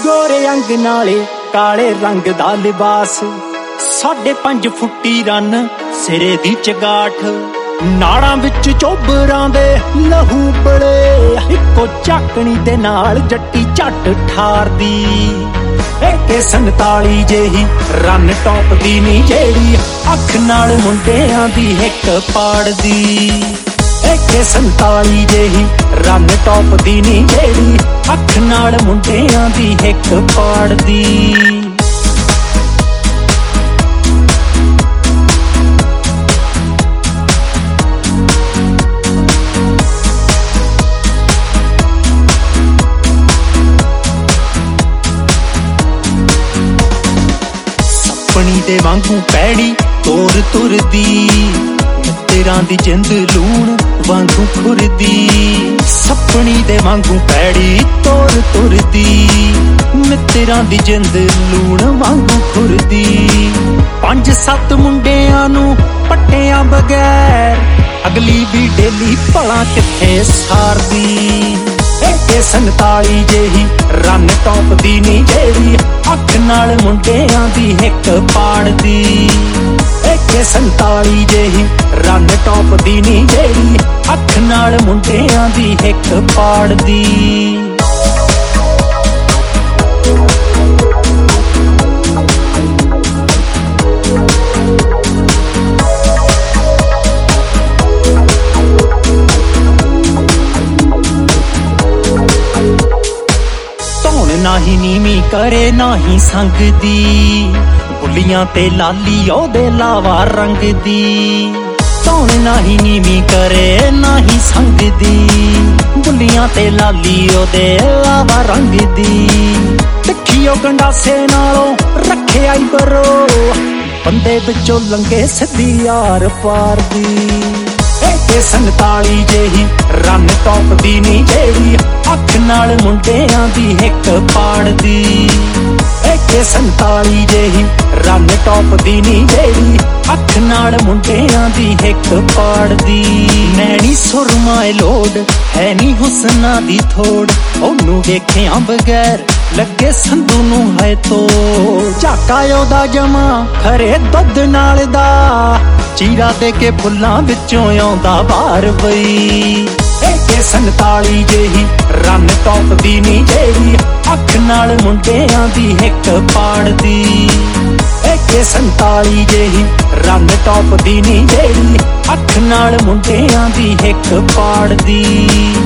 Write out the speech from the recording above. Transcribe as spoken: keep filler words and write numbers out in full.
गोरे अंग नाले काले रंग दा लिबास, साढ़े पंज फुट्टी रन सिरे दी चगाठ, नाड़ां विच चोबरां दे लहू बड़े, इक्को झाकणी दे नाल जट्टी झट ठारदी। एके संताली जेही रन टॉप दी नी जेड़ी, अख नाल मुंडियां दी हिक पाड़दी। एके संताली जेही रन टॉप दी नी जेड़ी, अख नाल मुंडियां दी हिक पाड़दी। सपनी दे वांगू पैड़ी तोर तुरदी, मित्तरां दी जिंद लूण वांगू खुरदी। सपनी दे वांगू पैड़ी तोर तुरदी, मित्तरां दी जिंद लूण वांगू खुरदी। पंज सत्त मुंडियां नू पट्टियां बगैर, अगली भी डेली भला किथे सारदी। एके संताली जेही रन टॉप दी नी जेड़ी, अख नाल मुंडियां दी हिक पाड़दी। एके संताली जेही रन टॉप दी नी जेड़ी, अख नाल मुंडियां दी हिक पाड़दी। नाही नीवी करे नाही संग दी, बुलियां ते लाली ओदे लावा रंग दी। धौन नाही नीवी करे नाही संग दी, बुलियां ते लाली ओदे लावा रंग दी। तिखियो गंडासे नालों रखे आई बरो, बंदे विचों लंघे सिद्धी यार पार दी। एके संताली जेही रन टॉप दी नी जेड़ी, अख नाल मुंडियां दी हिक पाड़दी। एके संताली जेही रन टॉप दी नी जेड़ी, अख नाल मुंडियां दी हिक पाड़दी। नैनी सुरमाए लोड है नी हुस्ना दी थोड़, ओनू वेखियां बगैर लगे संधू नू है तो। झाका ओदा जमा खरे दुध नाल दा, चीरा दे के फुल्लां विचों आउंदा बाहर बई। एके संताली जेही रन टॉप दी नी जेड़ी, अख नाल मुंडियां दी हिक पाड़दी। एके संताली जेही रन टॉप दी नी जेड़ी, अख नाल मुंडियां दी हिक पाड़दी।